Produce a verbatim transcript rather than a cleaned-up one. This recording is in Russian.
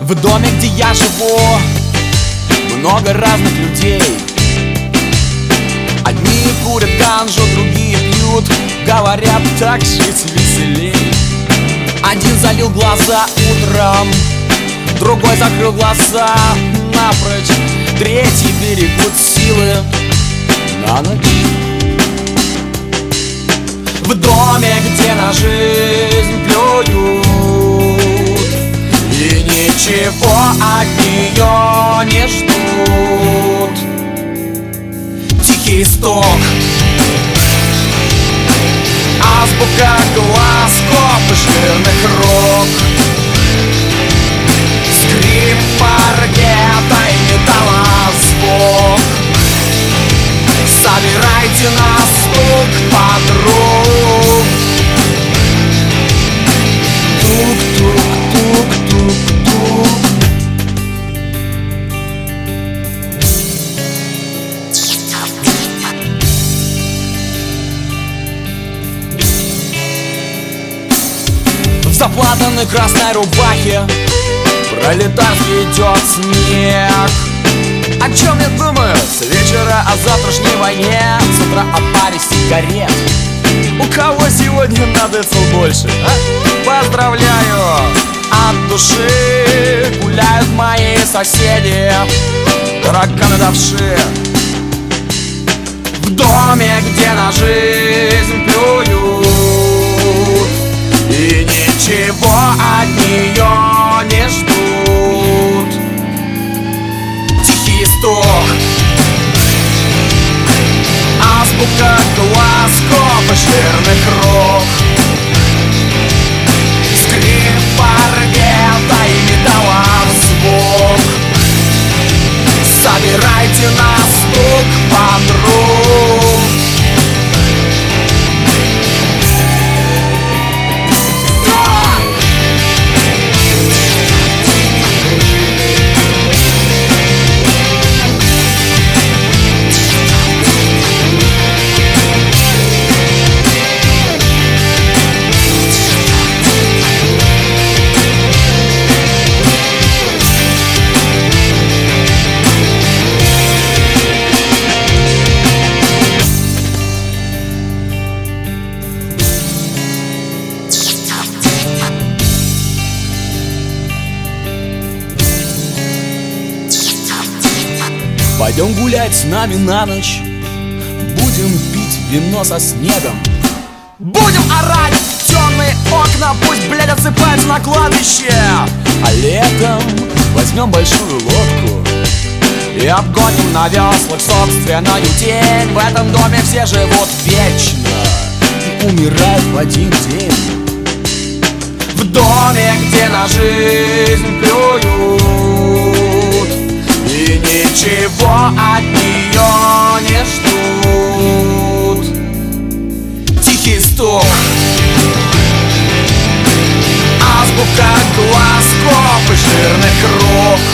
В доме, где я живу, много разных людей. Одни курят ганжу, другие пьют, говорят, так жить веселей. Один залил глаза утром, другой закрыл глаза напрочь, третий берегут силы на ночь. В доме, где на жизнь плюют и ничего от нее не ждут. Тихий стук, азбука глазков и жирных рук, скрип паркета и металлозвук. Собирайте на стук подруг. Тук-тук-тук-тук-тук. В заплатанной красной рубахе пролетарский идет снег. О чем я думаю? С вечера о завтрашней войне, с утра о паре сигарет. У кого сегодня надо цел больше, а? Поздравляю! От души гуляют мои соседи, тараканы давши. В доме, где на жизнь плюют и ничего от нее не ждут. Тихий стук, азбука глазков и жирных рук, скрип паркета и металлозвук. Собирайте на стук подруг. Пойдем гулять с нами на ночь, будем пить вино со снегом, будем орать в темные окна, пусть, блядь, отсыпаются на кладбище. А летом возьмем большую лодку и обгоним на веслах собственную тень. В этом доме все живут вечно и умирают в один день. В доме, где на жизнь плюют и ничего от нее не ждут. Тихий стук, азбука глазков и жирных рук,